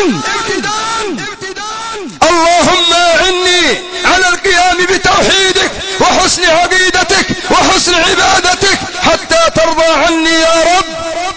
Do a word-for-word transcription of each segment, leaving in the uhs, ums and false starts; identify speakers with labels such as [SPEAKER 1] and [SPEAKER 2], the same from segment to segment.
[SPEAKER 1] اللهم أعني على القيام بتوحيدك وحسن عقيدتك وحسن عبادتك حتى ترضى عني يا رب.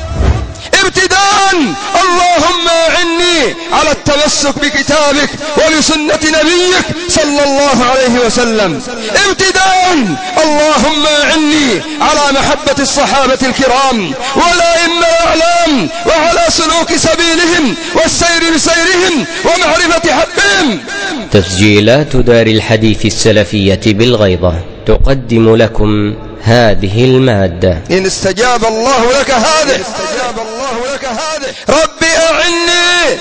[SPEAKER 1] ابتداء اللهم أعني على التمسك بكتابك وبسنة نبيك صلى الله عليه وسلم. ابتداء اللهم أعني على محبة الصحابة الكرام والأئمة الأعلام وعلى سلوك سبيلهم والسير بسيرهم ومعرفة حقهم.
[SPEAKER 2] تسجيلات دار الحديث السلفية بالغيضة تقدم لكم هذه المادة.
[SPEAKER 1] إن استجاب الله لك هذه استجاب الله لك هذه ربي أعني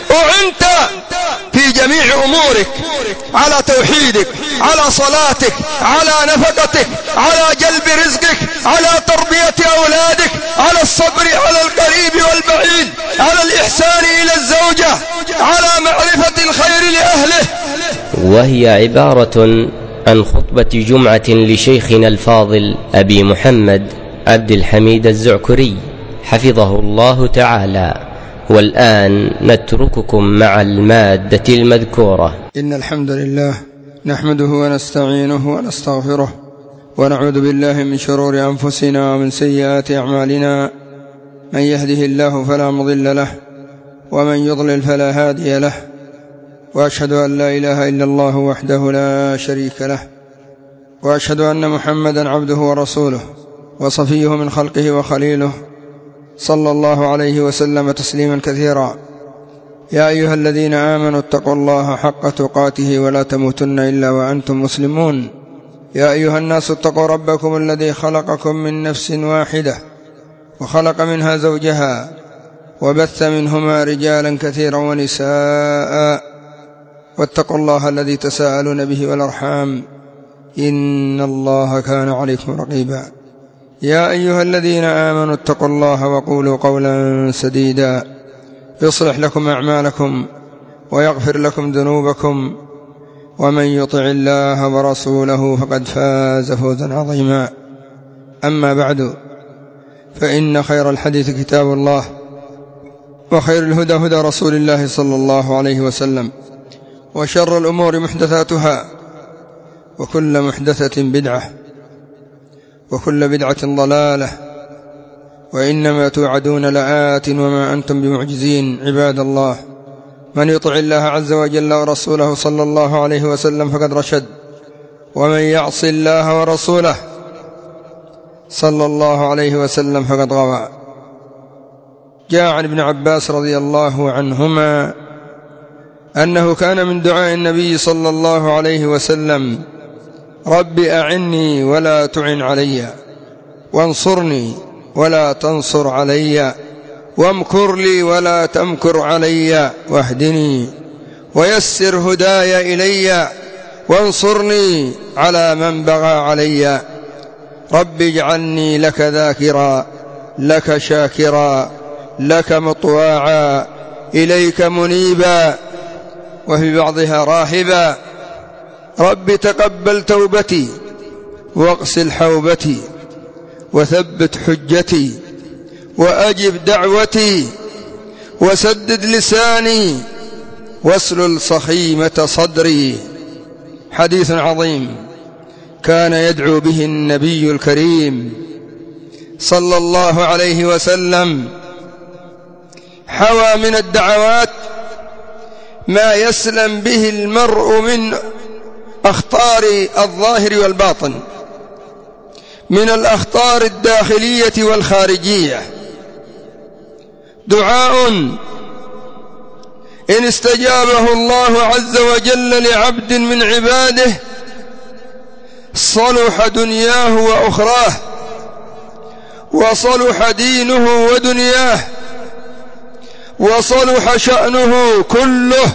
[SPEAKER 1] أعنت في جميع أمورك على توحيدك، على صلاتك، على نفقتك، على جلب رزقك، على تربية أولادك، على الصبر على القريب والبعيد، على الإحسان إلى الزوجة، على معرفة الخير لأهله.
[SPEAKER 2] وهي عبارة عن خطبة جمعة لشيخنا الفاضل أبي محمد عبد الحميد الزعكري حفظه الله تعالى. والآن نترككم مع المادة المذكورة.
[SPEAKER 3] إن الحمد لله نحمده ونستعينه ونستغفره ونعوذ بالله من شرور أنفسنا ومن سيئات أعمالنا. من يهده الله فلا مضل له ومن يضلل فلا هادي له، وأشهد أن لا إله إلا الله وحده لا شريك له، وأشهد أن محمدا عبده ورسوله وصفيه من خلقه وخليله صلى الله عليه وسلم تسليما كثيرا. يا أيها الذين آمنوا اتقوا الله حق تقاته ولا تموتن إلا وأنتم مسلمون. يا أيها الناس اتقوا ربكم الذي خلقكم من نفس واحدة وخلق منها زوجها وبث منهما رجالا كثيرا ونساء، واتقوا الله الذي تساءلون به والأرحام إن الله كان عليكم رقيبا. يا أيها الذين آمنوا اتقوا الله وقولوا قولا سديدا يصلح لكم أعمالكم ويغفر لكم ذنوبكم، ومن يطع الله ورسوله فقد فاز فوزا عظيما. أما بعد، فإن خير الحديث كتاب الله، وخير الهدى هدى رسول الله صلى الله عليه وسلم، وشر الأمور محدثاتها، وكل محدثة بدعة، وكل بدعة ضلالة، وإنما توعدون لآت وما أنتم بمعجزين. عباد الله، من يطع الله عز وجل ورسوله صلى الله عليه وسلم فقد رشد، ومن يعص الله ورسوله صلى الله عليه وسلم فقد غوى. جاء عن ابن عباس رضي الله عنهما أنه كان من دعاء النبي صلى الله عليه وسلم: رب أعني ولا تعن علي، وانصرني ولا تنصر علي، وامكر لي ولا تمكر علي، واهدني ويسر هداي إلي، وانصرني على من بغى علي. رب اجعلني لك ذاكرا، لك شاكرا، لك مطواعا، إليك منيبا، وفي بعضها راهبا. رب تقبل توبتي واغسل حوبتي وثبت حجتي وأجب دعوتي وسدد لساني واسلل صخيمة صدري. حديث عظيم كان يدعو به النبي الكريم صلى الله عليه وسلم، حوى من الدعوات ما يسلم به المرء من أخطار الظاهر والباطن، من الأخطار الداخلية والخارجية. دعاء إن استجابه الله عز وجل لعبد من عباده صلح دنياه وأخراه، وصلح دينه ودنياه، وصلح شأنه كله.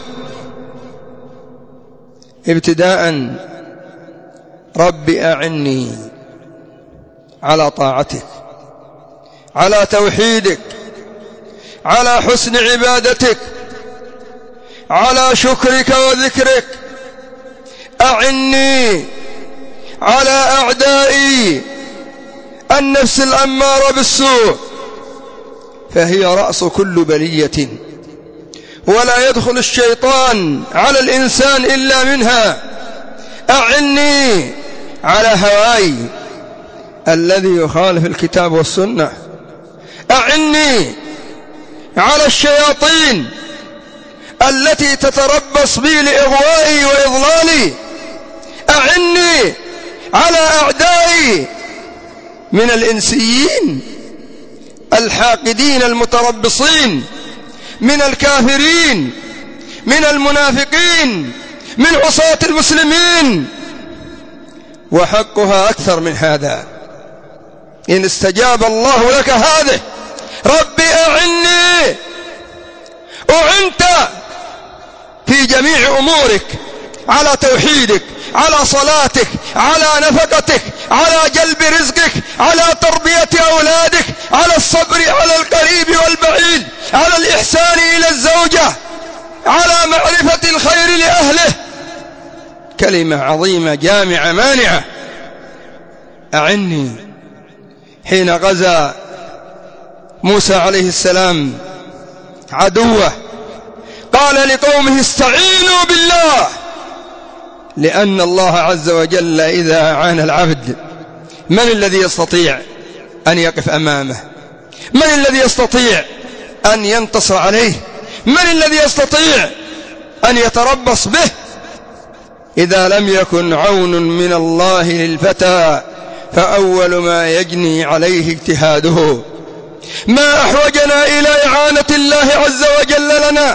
[SPEAKER 3] ابتداء، رب أعني على طاعتك، على توحيدك، على حسن عبادتك، على شكرك وذكرك. أعني على أعدائي النفس الأمارة بالسوء، فهي رأس كل بلية ولا يدخل الشيطان على الإنسان إلا منها. أعني على هواي الذي يخالف الكتاب والسنة، أعني على الشياطين التي تتربص بي لإغوائي وإضلالي، أعني على أعدائي من الإنسيين الحاقدين المتربصين، من الكافرين، من المنافقين، من عصاة المسلمين. وحقها أكثر من هذا. إن استجاب الله لك هذه ربي أعني، أعنت في جميع أمورك على توحيدك، على صلاتك، على نفقتك، على جلب رزقك، على تربية أولادك، على الصبر على القريب والبعيد، على الإحسان إلى الزوجة، على معرفة الخير لأهله. كلمة عظيمة جامعة مانعة. أعني حين غزا موسى عليه السلام عدوه قال لقومه استعينوا بالله، لأن الله عز وجل إذا أعان العبد من الذي يستطيع أن يقف أمامه؟ من الذي يستطيع أن ينتصر عليه؟ من الذي يستطيع أن يتربص به؟ إذا لم يكن عون من الله للفتى فأول ما يجني عليه اجتهاده. ما أحوجنا إلى إعانة الله عز وجل لنا،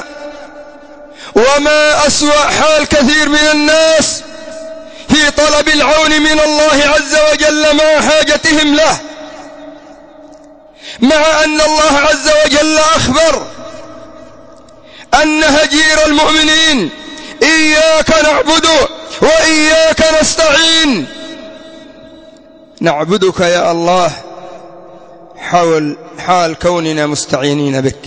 [SPEAKER 3] وما أسوأ حال كثير من الناس في طلب العون من الله عز وجل مع حاجتهم له، مع أن الله عز وجل أخبر أن هجير المؤمنين إياك نعبد وإياك نستعين. نعبدك يا الله حول حال كوننا مستعينين بك،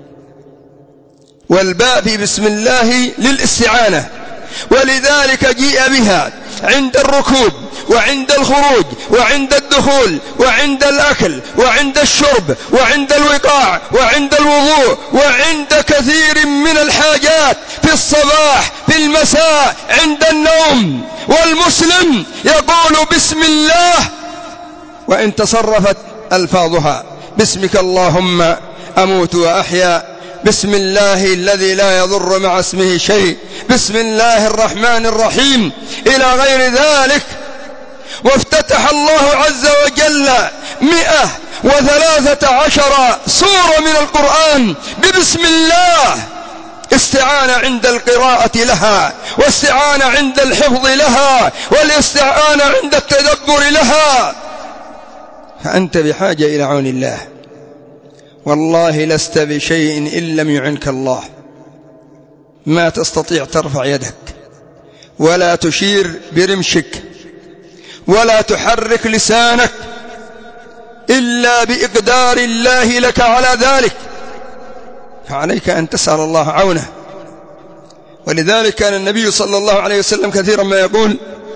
[SPEAKER 3] والباء في بسم الله للاستعانة، ولذلك جيء بها عند الركوب وعند الخروج وعند الدخول وعند الأكل وعند الشرب وعند الوقاع وعند الوضوء وعند كثير من الحاجات، في الصباح في المساء عند النوم. والمسلم يقول بسم الله وإن تصرفت ألفاظها: باسمك اللهم أموت وأحيا، بسم الله الذي لا يضر مع اسمه شيء، بسم الله الرحمن الرحيم، إلى غير ذلك. وافتتح الله عز وجل مئة وثلاثة عشر سورة من القرآن ببسم الله، استعانة عند القراءة لها، واستعانة عند الحفظ لها، والاستعانة عند التدبر لها. فأنت بحاجة إلى عون الله، والله لست بشيء إن لم يعنك الله. ما تستطيع ترفع يدك ولا تشير برمشك ولا تحرك لسانك إلا بإقدار الله لك على ذلك، فعليك أن تسأل الله عونه. ولذلك كان النبي صلى الله عليه وسلم كثيرا ما يقول: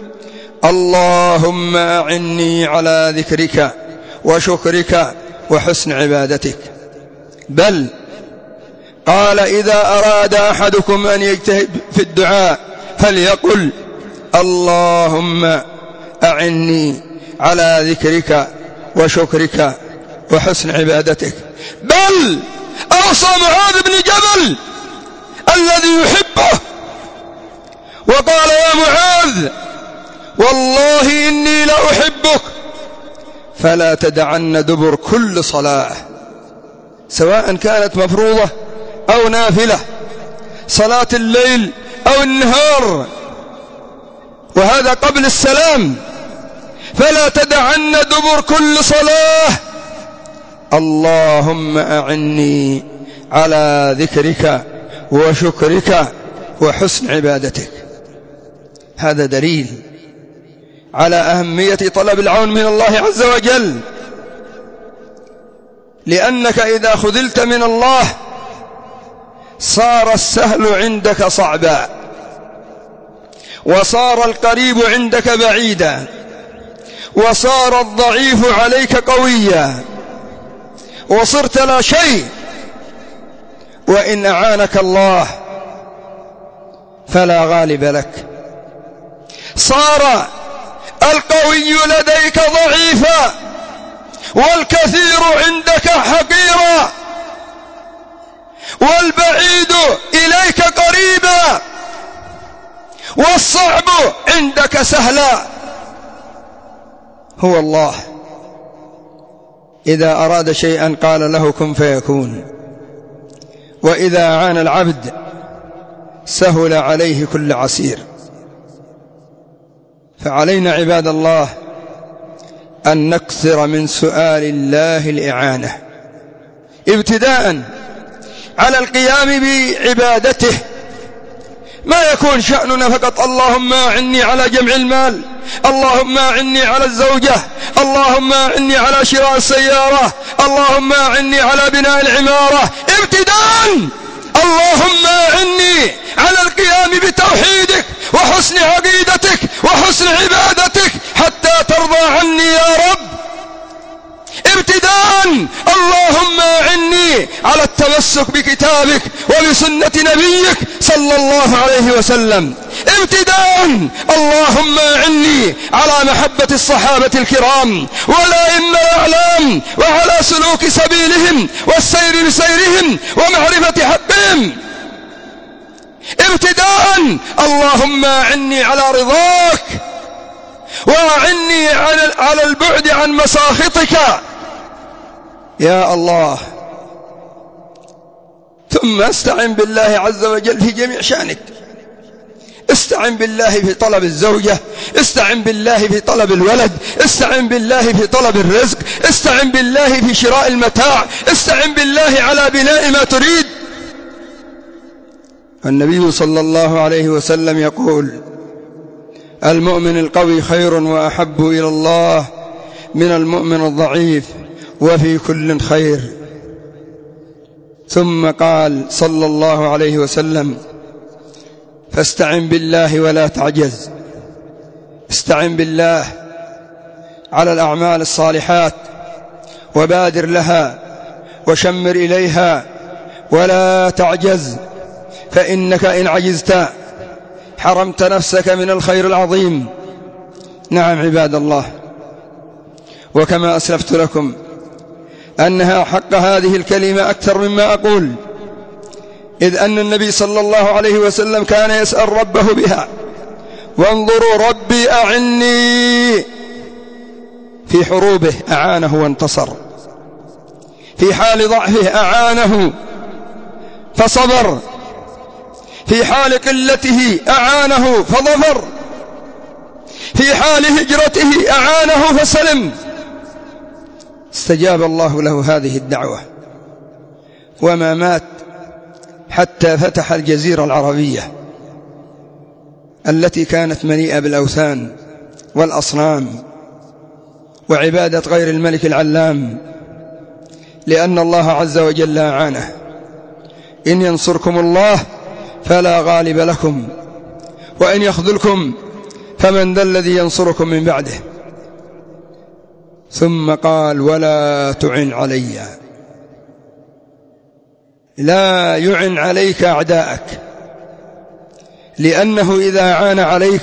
[SPEAKER 3] اللهم أعني على ذكرك وشكرك وحسن عبادتك. بل قال: إذا أراد أحدكم أن يجتهد في الدعاء فليقل: اللهم أعني على ذكرك وشكرك وحسن عبادتك. بل أوصى معاذ بن جبل الذي يحبه وقال: يا معاذ والله إني لأحبك فلا تدعن دبر كل صلاة، سواء كانت مفروضة أو نافلة، صلاة الليل أو النهار، وهذا قبل السلام. فلا تدعن دبر كل صلاة: اللهم أعني على ذكرك وشكرك وحسن عبادتك. هذا دليل على أهمية طلب العون من الله عز وجل، لأنك إذا خذلت من الله صار السهل عندك صعبا، وصار القريب عندك بعيدا، وصار الضعيف عليك قويا، وصرت لا شيء. وإن أعانك الله فلا غالب لك. صار القوي لديك ضعيفا والكثير عندك حقيرا والبعيد إليك قريبا والصعب عندك سهلا. هو الله إذا أراد شيئا قال له كن فيكون، وإذا أعان العبد سهل عليه كل عسير. فعلينا عباد الله أن نكثر من سؤال الله الإعانة، ابتداء على القيام بعبادته. ما يكون شأننا فقط اللهم أعني على جمع المال، اللهم أعني على الزوجة، اللهم أعني على شراء السيارة، اللهم أعني على بناء العمارة. ابتداء اللهم أعني على القيام بتوحيدك وحسن عقيدتك وحسن عبادتك حتى ترضى عني يا رب. ابتداء اللهم أعني على التمسك بكتابك وبسنة نبيك صلى الله عليه وسلم. ابتداء اللهم أعني على محبة الصحابة الكرام والأئمة الأعلام وعلى سلوك سبيلهم والسير بسيرهم ومعرفة حقهم. ابتداء اللهم أعني على رضاك وأعني على البعد عن مساخطك يا الله. ثم استعن بالله عز وجل في جميع شأنك. استعن بالله في طلب الزوجة، استعن بالله في طلب الولد، استعن بالله في طلب الرزق، استعن بالله في شراء المتاع، استعن بالله على بناء ما تريد. النبي صلى الله عليه وسلم يقول: المؤمن القوي خير وأحب إلى الله من المؤمن الضعيف وفي كل خير. ثم قال صلى الله عليه وسلم: فاستعن بالله ولا تعجز. استعن بالله على الأعمال الصالحات وبادر لها وشمر إليها ولا تعجز، فإنك إن عجزت حرمت نفسك من الخير العظيم. نعم عباد الله، وكما أسلفت لكم أنها حق هذه الكلمة أكثر مما أقول، إذ أن النبي صلى الله عليه وسلم كان يسأل ربه بها. وانظروا: ربي أعني. في حروبه أعانه وانتصر، في حال ضعفه أعانه فصبر، في حال قلته أعانه فظفر، في حال هجرته أعانه فسلم. استجاب الله له هذه الدعوة وما مات حتى فتح الجزيرة العربية التي كانت مليئة بالأوثان والأصنام وعبادة غير الملك العلام، لأن الله عز وجل أعانه. إن ينصركم الله فلا غالب لكم وإن يخذلكم فمن ذا الذي ينصركم من بعده. ثم قال: ولا تعن علي. لا يعن عليك أعداءك، لأنه إذا عان عليك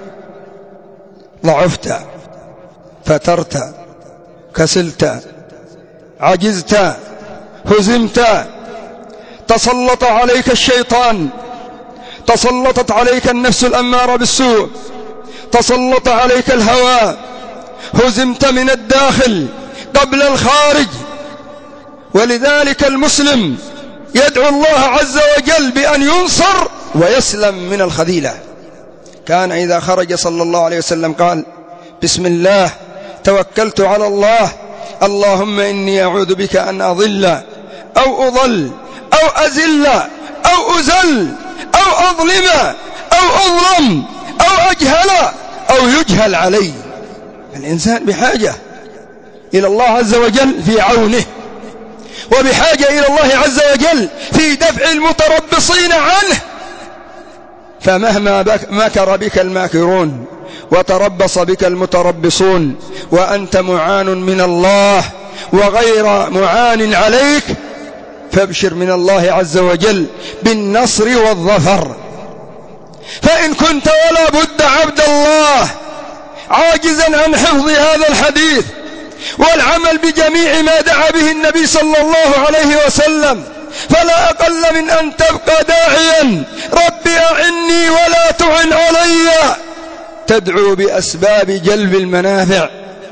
[SPEAKER 3] ضعفت، فترت، كسلت، عجزت، هزمت، تسلط عليك الشيطان، تسلطت عليك النفس الأمارة بالسوء، تسلط عليك الهوى، هزمت من الداخل قبل الخارج. ولذلك المسلم يدعو الله عز وجل بأن ينصر ويسلم من الخذيلة. كان إذا خرج صلى الله عليه وسلم قال: بسم الله توكلت على الله، اللهم إني أعوذ بك أن أضل أو أضل أو أزل أو أزل أو أظلم أو أظلم أو أجهل أو يجهل علي. الإنسان بحاجة إلى الله عز وجل في عونه، وبحاجة إلى الله عز وجل في دفع المتربصين عنه. فمهما مكر بك الماكرون وتربص بك المتربصون وأنت معان من الله وغير معان عليك، فابشر من الله عز وجل بالنصر والظفر. فإن كنت ولا بد عبد الله عاجزا عن حفظ هذا الحديث والعمل بجميع ما دعا به النبي صلى الله عليه وسلم، فلا أقل من أن تبقى داعيا رب أعني ولا تعن علي، تدعو بأسباب جلب المنافع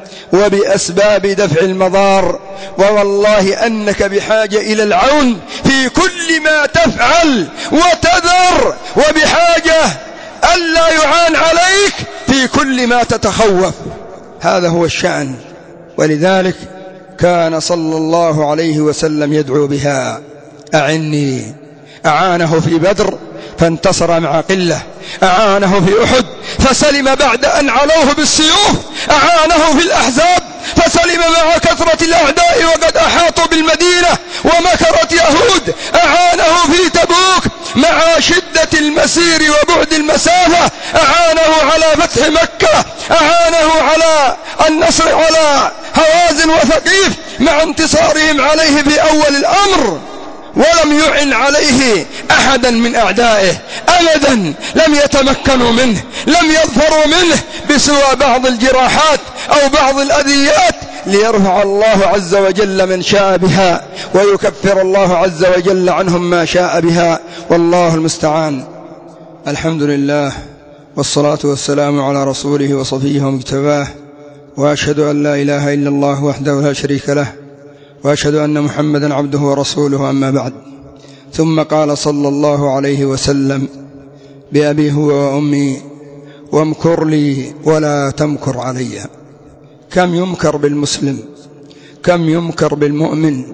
[SPEAKER 3] وبأسباب دفع المضار، ووالله أنك بحاجة إلى العون في كل ما تفعل وتذر، وبحاجة ألا يعان عليك في كل ما تتخوف. هذا هو الشأن. ولذلك كان صلى الله عليه وسلم يدعو بها. أعني، أعانه في بدر فانتصر مع قلة، أعانه في أحد فسلم بعد أن علوه بالسيوف، أعانه في الأحزاب فسلم مع كثرة الأعداء وقد أحاطوا بالمدينة ومكرت يهود، أعانه في تبوك مع شدة المسير وبعد المسافة، أعانه على فتح مكة، أعانه على النصر على هوازن وثقيف مع انتصارهم عليه في أول الأمر، ولم يعن عليه أحدا من أعدائه أبدا، لم يتمكنوا منه، لم يظفروا منه بسوى بعض الجراحات أو بعض الأذيات، ليرفع الله عز وجل من شاء بها ويكفر الله عز وجل عنهم ما شاء بها، والله المستعان. الحمد لله والصلاة والسلام على رسوله وصفيه ومجتباه، وأشهد أن لا إله إلا الله وحده لا شريك له، وأشهد أن محمدا عبده ورسوله، أما بعد. ثم قال صلى الله عليه وسلم: بأبي هو وأمي وامكر لي ولا تمكر علي. كم يمكر بالمسلم، كم يمكر بالمؤمن،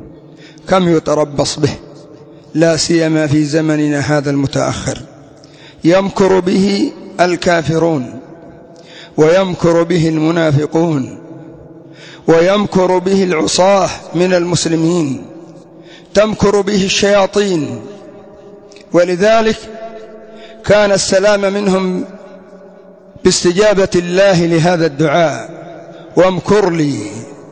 [SPEAKER 3] كم يتربص به، لا سيما في زمننا هذا المتأخر. يمكر به الكافرون، ويمكر به المنافقون، ويمكر به العصاة من المسلمين، تمكر به الشياطين. ولذلك كان السلام منهم باستجابة الله لهذا الدعاء: وامكر لي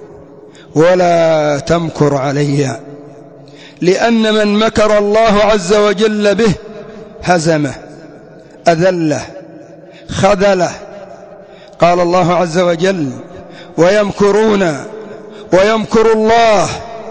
[SPEAKER 3] ولا تمكر علي. لأن من مكر الله عز وجل به هزمه، أذله، خذله. قال الله عز وجل: ويمكرون ويمكر الله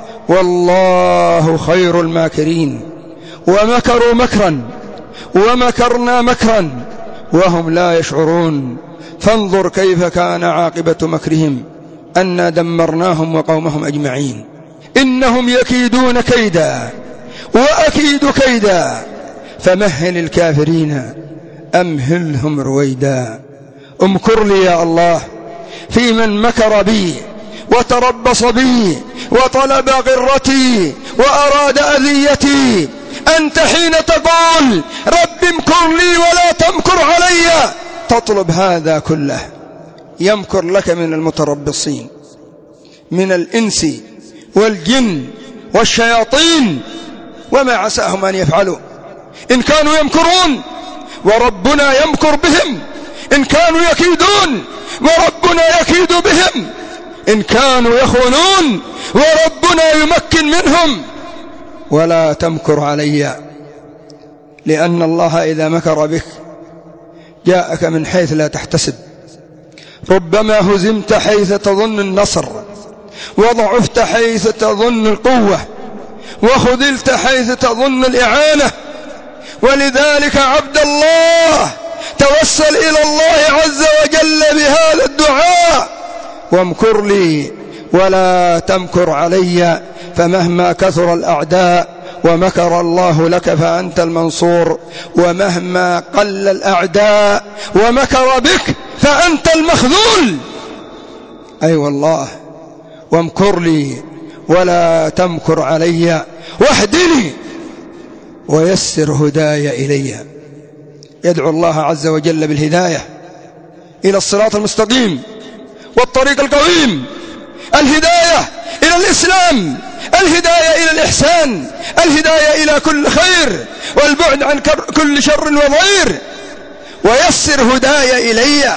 [SPEAKER 3] والله خير الماكرين. ومكروا مكرا ومكرنا مكرا وهم لا يشعرون. فانظر كيف كان عاقبة مكرهم أنا دمرناهم وقومهم أجمعين. إنهم يكيدون كيدا وأكيد كيدا فمهل الكافرين أمهلهم رويدا. امكر لي يا الله في من مكر بي وتربص بي وطلب غرتي وأراد أذيتي. أنت حين تقول رب امكر لي ولا تمكر علي تطلب هذا كله. يمكر لك من المتربصين من الإنس والجن والشياطين، وما عساهم أن يفعلوا إن كانوا يمكرون وربنا يمكر بهم، إن كانوا يكيدون وربنا يكيد بهم، إن كانوا يخونون وربنا يمكن منهم. ولا تمكر علي، لأن الله إذا مكر بك جاءك من حيث لا تحتسب. ربما هزمت حيث تظن النصر، وضعفت حيث تظن القوة، وخذلت حيث تظن الإعانة. ولذلك عبد الله توسل إلى الله عز وجل بهذا الدعاء: وامكر لي ولا تمكر علي. فمهما كثر الأعداء ومكر الله لك فأنت المنصور، ومهما قل الأعداء ومكر بك فأنت المخذول. أي أيوة والله. وامكر لي ولا تمكر علي واهدني ويسر هداي إلي. يدعو الله عز وجل بالهداية إلى الصراط المستقيم والطريق القويم، الهداية إلى الإسلام، الهداية إلى الإحسان، الهداية إلى كل خير، والبعد عن كل شر وضير. ويسر هداي إلي،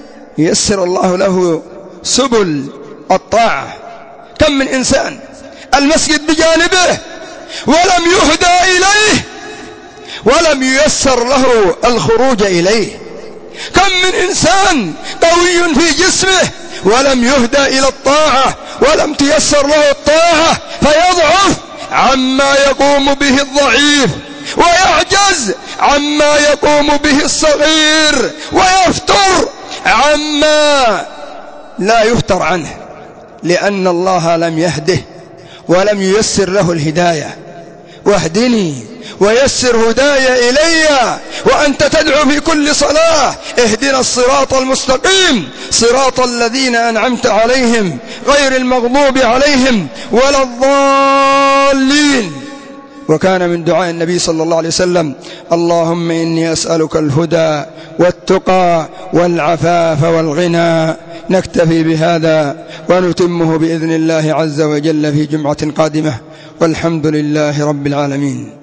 [SPEAKER 3] يسر الله له سبل الطاعة. كم من إنسان
[SPEAKER 1] المسجد بجانبه ولم يهدى إليه ولم ييسر له الخروج إليه. كم من إنسان قوي في جسمه ولم يهدى إلى الطاعة ولم تيسر له الطاعة فيضعف عما يقوم به الضعيف ويعجز عما يقوم به الصغير ويفتر عما لا يفتر عنه، لأن الله لم يهده ولم ييسر له الهداية. واهدني ويسر هداي إلي، وأنت تدعو في كل صلاة اهدنا الصراط المستقيم صراط الذين أنعمت عليهم غير المغضوب عليهم ولا الضالين. وكان من دعاء النبي صلى الله عليه وسلم اللهم إني أسألك الهدى والتقى والعفاف والغنى. نكتفي بهذا ونتمه بإذن الله عز وجل في جمعة قادمة، والحمد لله رب العالمين.